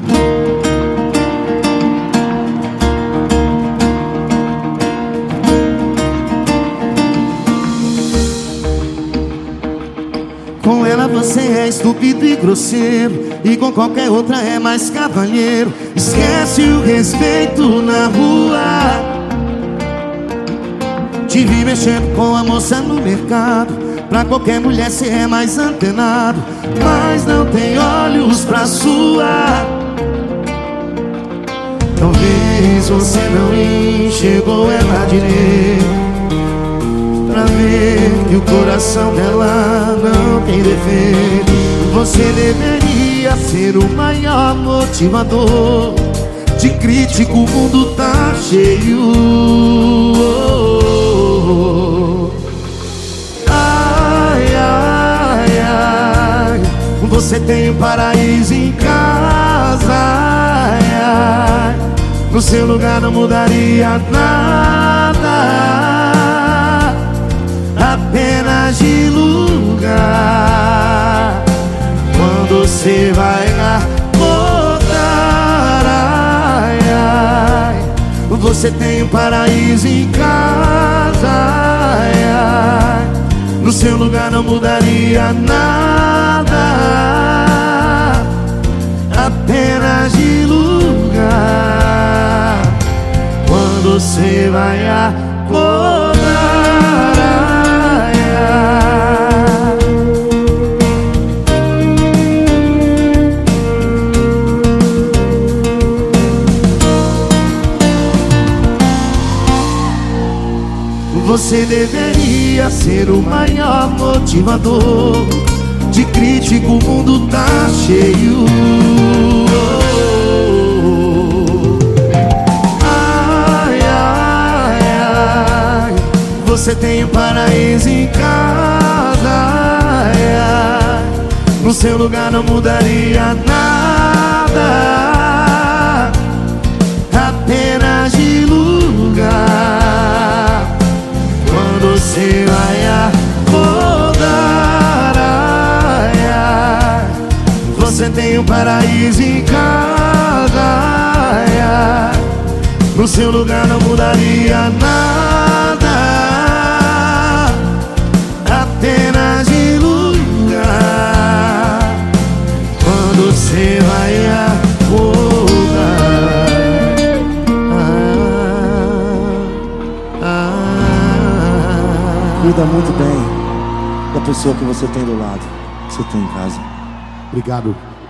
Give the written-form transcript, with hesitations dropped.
Com ela você é estúpido e grosseiro, e com qualquer outra é mais cavalheiro. Esquece o respeito na rua. Te vi mexendo com a moça no mercado. Pra qualquer mulher cê é mais antenado, mas não tem olhos pra sua. Talvez você não enxergou ela direito, pra ver que o coração dela não tem defeito. Você deveria ser o maior motivador. De crítico o mundo tá cheio. Ai, ai, ai, você tem um paraíso em casa. Ai, ai, no seu lugar não mudaria nada, apenas de lugar. Quando você vai acordar, ai, ai, você tem um paraíso em casa. Ai, ai, no seu lugar não mudaria nada, apenas de lugar. Quando você vai acordar, ai, ai. Você deveria ser o maior motivador. De crítico o mundo tá cheio. Ai, ai, ai, você tem um paraíso em casa. Ai, ai, no seu lugar não mudaria nada, apenas de lugar. Quando você vai acordar, ai, ai, você tem um paraíso em casa. Ai, ai, no seu lugar não mudaria nada, apenas de lugar. Quando você vai acordar, cuida muito bem da pessoa que você tem do lado, que você tem em casa. Obrigado.